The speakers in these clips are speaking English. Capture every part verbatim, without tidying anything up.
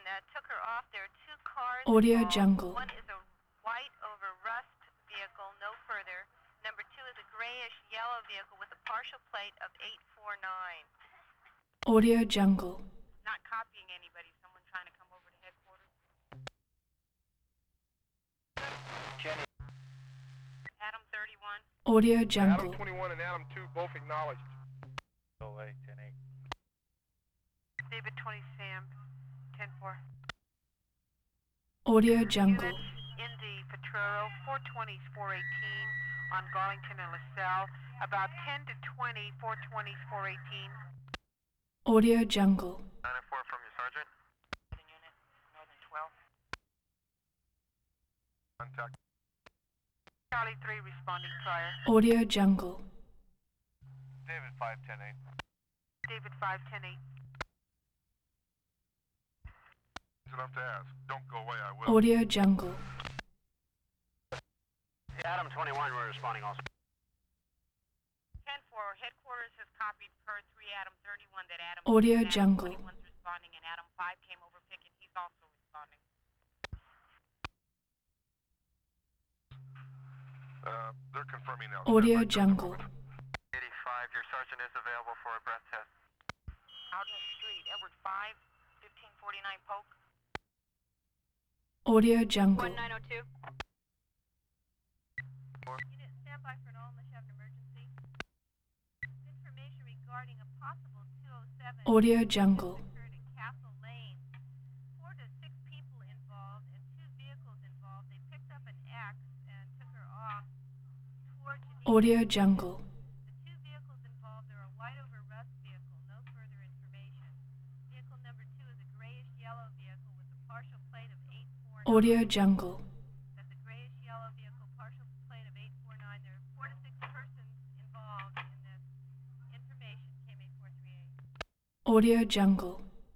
and uh, took her off. There are two cars Audio involved. Jungle. One is a white over rust vehicle, no further. Number two is a grayish yellow vehicle with a partial plate of eight four nine. Audio Jungle. Not copying anybody. Someone trying to come over to headquarters. Jenny. Adam thirty-one. Audio Jungle. Adam twenty-one and Adam two both acknowledged. Go away, ten eight. David twenty, Sam ten four. Audio Jungle. Units, Indy Potrero, four twenty, four eighteen on Garlington and LaSalle. About ten to twenty, four twenty, four eighteen. Audio Jungle. nine oh four from your sergeant. Northern unit, Northern twelve. Contact. Charlie three responding prior. Audio Jungle. David five ten eight. David five ten eight. It's enough to ask. Don't go away, I will. Audio Jungle. Adam twenty-one, we're responding also. ten four, headquarters has copied per three Adam thirty-one that Adam Audio Adam Jungle. twenty-one's responding and Adam five came over picking. He's also responding. Uh, they're confirming now. Audio Stand by just a Jungle. moment. eighty-five, your sergeant is available for a breath test. Alden Street, Edward five, fifteen forty-nine Polk. Audio Jungle. one nine oh two. Unit, stand by for an all-Michelle emergency. Information regarding a possible two oh seven. Audio Jungle. Occurred at Castle Lane. Four to six people involved and two vehicles involved. They picked up an axe and took her off towards Geneva. Audio Jungle. The two vehicles involved are a white over rust vehicle. No further information. Vehicle number two is a grayish yellow vehicle with a partial plate of eight four nine. Audio Jungle. That's a grayish yellow vehicle, partial plate of eight four nine. There are four to six persons involved in this information. K M eight four three eight. Audio Jungle.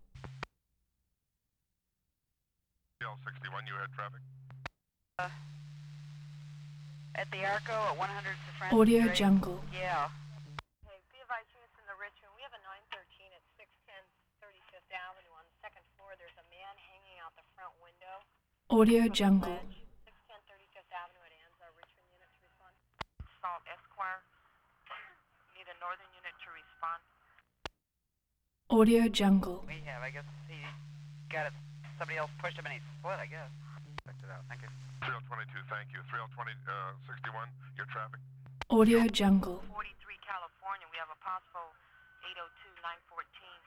L sixty-one, you had traffic. At the Arco at one hundred Safran. Audio Jungle. Yeah. Hey, be advised units in the Richmond. We have a nine thirteen at six ten thirty-fifth Avenue on the second floor. There's a man hanging out the front window. Audio from the Jungle. ledge. six ten thirty-fifth Avenue at Anza, Richmond unit to respond. Salt Esquire. Need a northern unit to respond. Audio Jungle. We have, I guess he got it. Somebody else pushed him and he split, I guess. Checked it out, thank you. three L twenty-two, thank you. three L twenty, uh, sixty-one, your traffic. Audio Jungle. forty-three California. We have a possible eight oh two nine fourteen.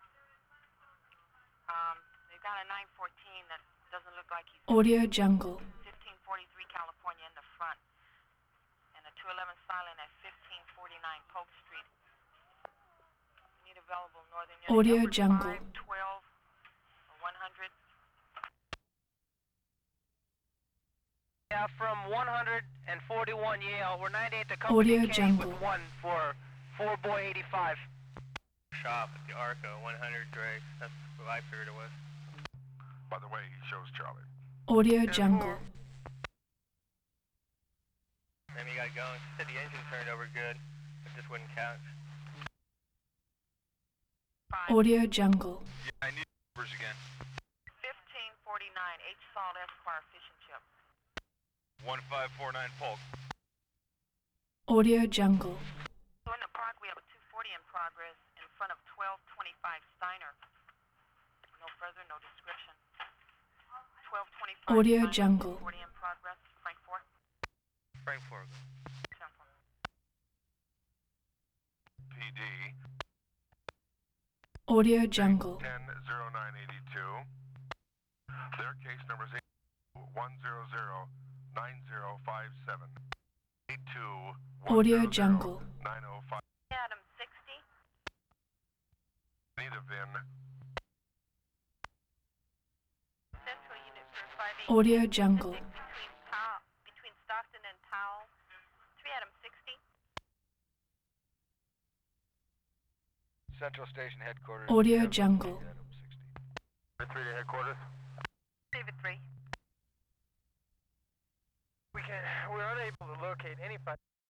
Um, they've got a nine fourteen that doesn't look like he's Audio Jungle. fifteen forty-three California in the front. And a two eleven silent at fifteen forty-nine Polk Street. Need available northern unit. Audio Edward Jungle. five twelve one hundred. Yeah, from one hundred forty-one Yale, we're ninety-eight to Audio Company K Jungle. with one for four boy eighty-five. Shop at the Arco, one hundred Gray. That's what I figured it was. By the way, he shows Charlie. Audio Jungle. Maybe you got it going. She said the engine turned over good, but just wouldn't count. Audio Jungle. Yeah, I need numbers again. fifteen forty-nine H Salt Esquire Fish and Chip. one five four nine Polk. Audio Jungle. So in the park, we have a two forty in progress in front of twelve twenty-five Steiner. No further, no description. twelve twenty-five Audio Steiner, Jungle. two forty in progress, Frank four. Frankfurt. ten four. P D Audio Jungle. ten oh nine eighty-two. Their case number is one zero zero nine zero five seven. eight two Audio Jungle. nine oh five. Adam sixty. Need a V I N. Central unit for five eight. Audio Jungle. Between Powell, between Stockton and Powell. three Adam sixty. Central Station Headquarters. Audio Jungle. three to headquarters. David three. We can, we're unable to locate any